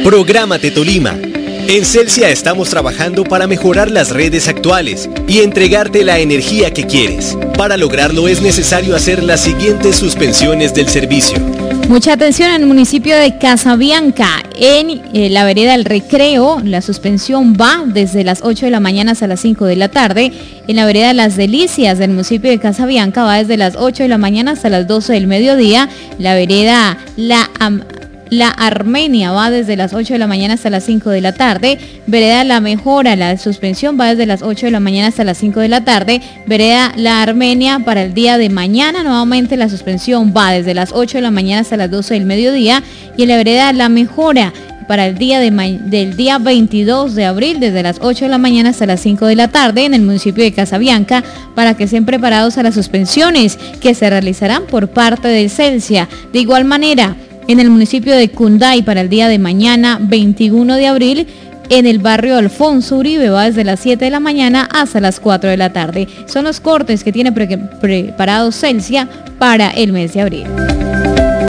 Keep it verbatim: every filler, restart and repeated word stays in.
Prográmate Tolima. En Celsia estamos trabajando para mejorar las redes actuales y entregarte la energía que quieres. Para lograrlo es necesario hacer las siguientes suspensiones del servicio. Mucha atención en el municipio de Casabianca, en eh, la vereda del Recreo, la suspensión va desde las ocho de la mañana hasta las cinco de la tarde. En la vereda Las Delicias del municipio de Casabianca va desde las ocho de la mañana hasta las doce del mediodía. La vereda La Am La Armenia va desde las ocho de la mañana hasta las cinco de la tarde. Vereda La Mejora, la suspensión va desde las ocho de la mañana hasta las cinco de la tarde. Vereda La Armenia para el día de mañana, nuevamente la suspensión va desde las ocho de la mañana hasta las doce del mediodía. Y en la vereda La Mejora para el día de del día veintidós de abril desde las ocho de la mañana hasta las cinco de la tarde en el municipio de Casabianca, para que estén preparados a las suspensiones que se realizarán por parte de Celsia. De igual manera, en el municipio de Cunday para el día de mañana, veintiuno de abril, en el barrio Alfonso Uribe va desde las siete de la mañana hasta las cuatro de la tarde. Son los cortes que tiene pre- preparados Celsia para el mes de abril.